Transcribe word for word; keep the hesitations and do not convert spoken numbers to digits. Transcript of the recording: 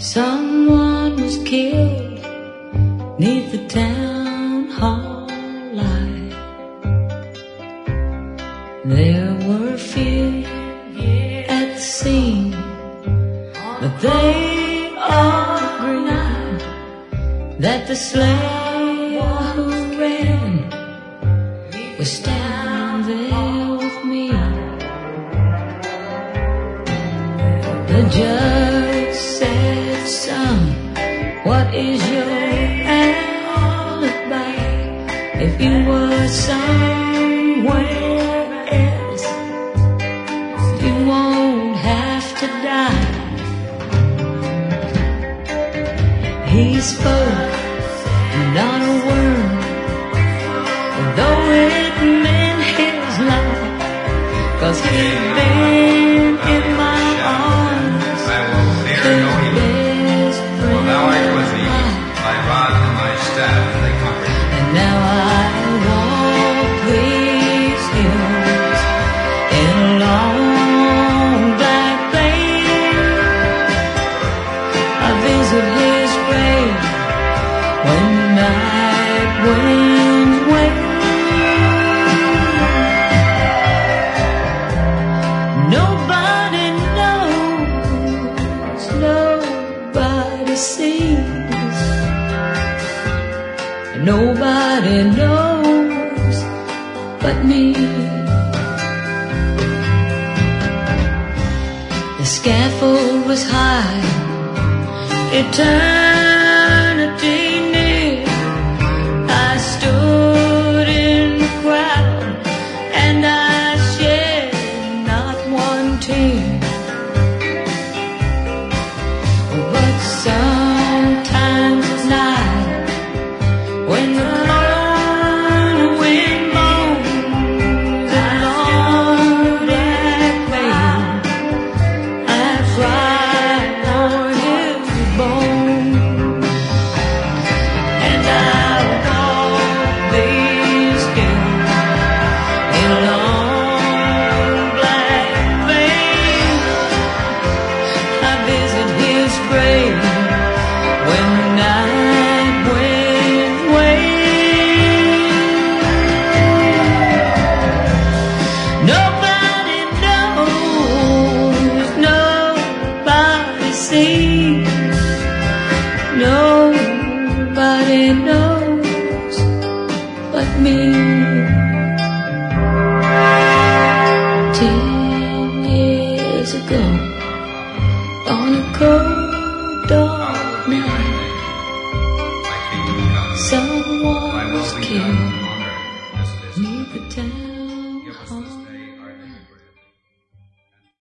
Someone was killed neath the town hall light. There were few at the scene, but they all agreed that the slayer who ran was standing there with me. The judge said, "Son, what is your alibi? If you were somewhere else, you won't have to die." He spoke not a word, though it meant his life, 'cause he'd been in my arms, his best friend. And now I walk these hills in a long black veil. I visit his grave when the night winds wail. Nobody knows, nobody sees, nobody knows but me. The scaffold was high, eternity near. I stood in the crowd and I shed not one tear. But sometimes at night, when the cold wind moans along that veil, I cry for his bones. And I walk these hills in a long black veil. I visit his grave when the night winds wail. Nobody knows, nobody sees, nobody knows but me. Ten years ago, on a cold dark night, someone was killed